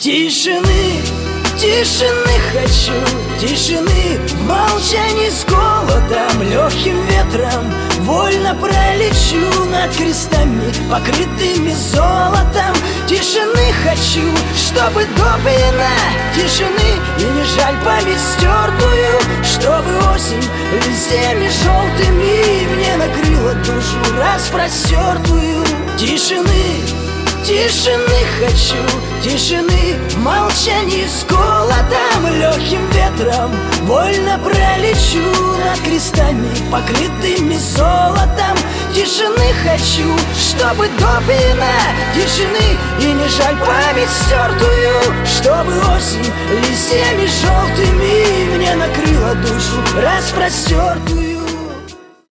Тишины, тишины хочу, тишины в молчании с голодом, легким ветром вольно пролечу над крестами, покрытыми золотом. Тишины хочу, чтобы допина тишины, и не жаль память стертую, чтобы осень листьями желтыми мне накрыла душу распростертую. Тишины, тишины хочу, тишины в молчании с голодом, легким ветром вольно пролечу над крестами, покрытыми золотом. Тишины хочу, чтобы допина тишины, и не жаль память стертую, чтобы осень листьями желтыми мне накрыла душу распростертую.